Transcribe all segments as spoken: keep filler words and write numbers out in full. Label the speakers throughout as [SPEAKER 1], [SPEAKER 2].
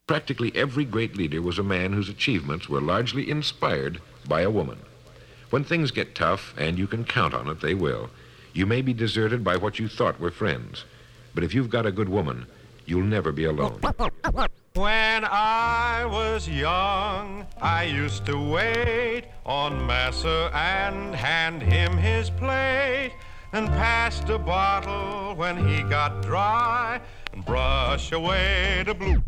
[SPEAKER 1] Practically every great leader was a man whose achievements were largely inspired by a woman. When things get tough, and you can count on it, they will, you may be deserted by what you thought were friends. But if you've got a good woman, you'll never be alone.
[SPEAKER 2] When I was young, I used to wait on Massa and hand him his plate, and pass the bottle when he got dry, and brush away the blue.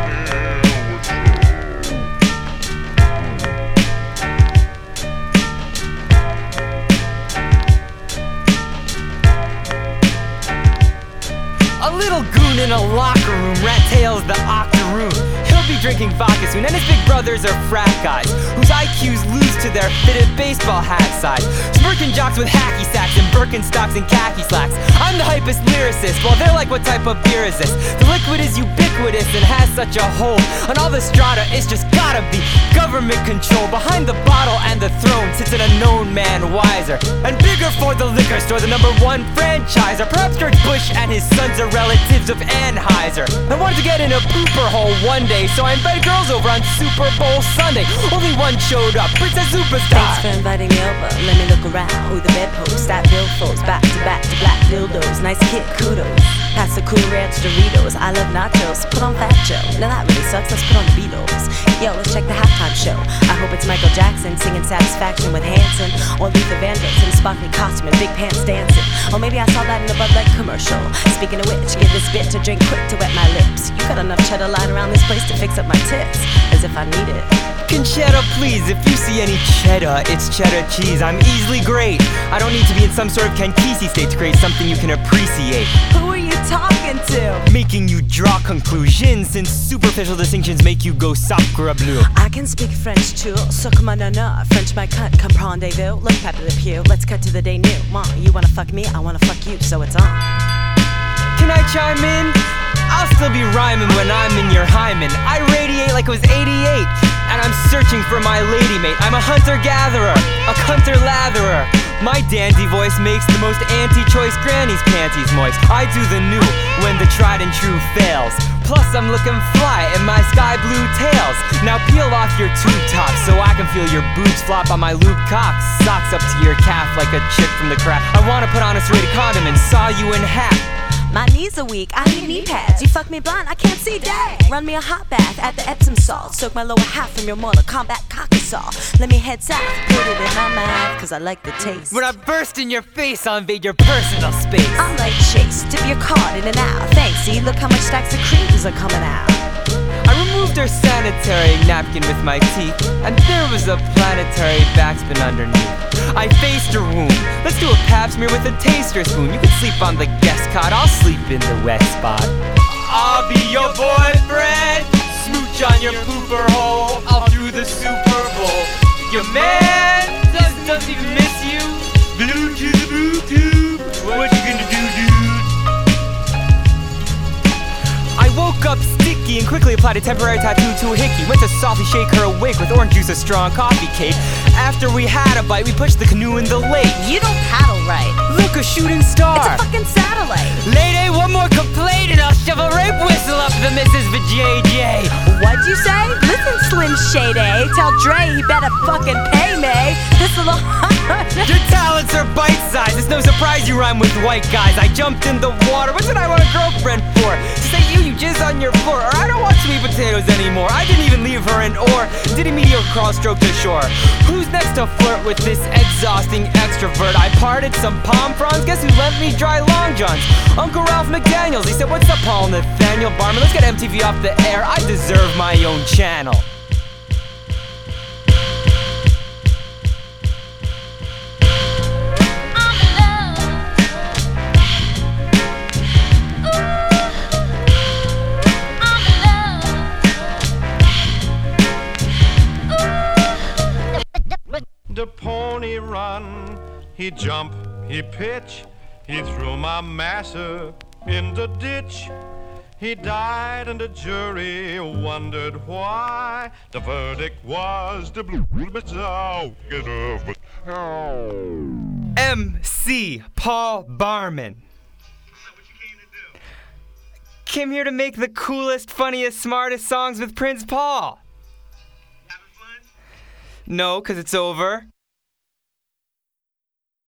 [SPEAKER 3] A little goon in a locker room, rat tails the octoroon. He'll be drinking vodka soon, and his big brothers are frat guys whose I Qs lose to their fitted baseball hat size. Smirking jocks with hacky sacks and Birkenstocks and khaki slacks. I'm the hypest lyricist, while they're like, what type of beer is this? The liquid is ubiquitous and has such a hold on all the strata, it's just gotta be government control. Behind the bottle and the throne sits an unknown man wiser and bigger for the liquor store, the number one franchiser. Perhaps George Bush and his sons are relatives of Anheuser. I wanted to get in a pooper hole one day, so I invited girls over on Super Bowl Sunday. Only one showed up, Princess Superstar.
[SPEAKER 4] Thanks for inviting me over. Let me look around. Who the bedpost? That billfolds. Back to back to black dildos. Nice kid, kudos. Pass the Cool Ranch Doritos. I love nachos. Put on Fat Joe. No, that really sucks. Let's put on the Beatles. Yo, let's check the halftime show. I hope it's Michael Jackson singing Satisfaction with Hanson, or Luther Vandross in a sparkly costume and big pants dancing. Or maybe I saw that in the Bud Light commercial. Speaking of which, give this bit to drink quick to wet my lips. You got enough cheddar lying around this place to fix up my tits, as if I need it.
[SPEAKER 3] Conchetta, please, if you see any cheddar, it's cheddar cheese. I'm easily great. I don't need to be in some sort of Kankisi state to create something you can appreciate.
[SPEAKER 4] Who are you talking to?
[SPEAKER 3] Making you draw conclusions, since superficial distinctions make you go sacre bleu.
[SPEAKER 4] I can speak French too, suck ma nana. French my cunt, comprendez-vous? Look, Pepe Le Pew, let's cut to the day new. Ma, you wanna fuck me, I wanna fuck you, so it's on.
[SPEAKER 3] Can I chime in? I'll still be rhyming when I'm in your hymen. I radiate like it was eighty-eight, and I'm searching for my lady mate. I'm a hunter-gatherer, a cunter-latherer. My dandy voice makes the most anti-choice granny's panties moist. I do the new when the tried and true fails. Plus I'm looking fly in my sky blue tails. Now peel off your tube top so I can feel your boobs flop on my lube cock. Socks up to your calf like a chick from the crack. I wanna put on a serrated condom and saw you in half.
[SPEAKER 4] My knees are weak, I need knee pads. You fuck me blind, I can't see dad. Run me a hot bath at the Epsom salt. Soak my lower half from your Mortal Kombat cocky saw. Let me head south, put it in my mouth, cause I like the taste.
[SPEAKER 3] When I burst in your face, I'll invade your personal space.
[SPEAKER 4] I'm like Chase, dip your card in and out. Thanks, see, look how much stacks of creams are coming out.
[SPEAKER 3] I removed her sanitary napkin with my teeth, and there was a planetary backspin underneath. I faced her womb. Let's do a pap smear with a taster spoon. You can sleep on the guest cot, I'll sleep in the wet spot. I'll be your boyfriend, smooch on your pooper hole, all through the Super Bowl. Your man does, doesn't even miss you. Blue to the blue tube, what you gonna do, dude? I woke up sticky and quickly applied a temporary tattoo to a hickey. Went to softly shake her awake with orange juice, a straw, and coffee cake. After we had a bite, we pushed the canoe in the lake.
[SPEAKER 4] You don't paddle right.
[SPEAKER 3] Look, a shooting star.
[SPEAKER 4] It's a fucking satellite.
[SPEAKER 3] Lady, one more complaint and I'll shove a rape whistle up the missus for J J.
[SPEAKER 4] What'd you say? Listen, Slim Shady, tell Dre he better fucking pay me. This little
[SPEAKER 3] Your talents are bite-sized. It's no surprise you rhyme with white guys. I jumped in the water. What did I want a girlfriend for? To say you, you jizz on your floor. Or I don't want sweet potatoes anymore. I didn't even leave her an oar. Did a mediocre crawl stroke to shore. Who's next to flirt with this exhausting extrovert? I parted some palm fronds. Guess who lent me dry long johns? Uncle Ralph McDaniels. He said, what's up, Paul Nathaniel Barman? Let's get M T V off the air. I deserve my own channel.
[SPEAKER 2] The pony run, he jump, he pitch, he threw my massa in the ditch. He died and the jury wondered why. The verdict was the blue Messiah.
[SPEAKER 3] M C Paul Barman. came here to make the coolest, funniest, smartest songs with Prince Paul.
[SPEAKER 5] Having fun?
[SPEAKER 3] No, 'cause it's over.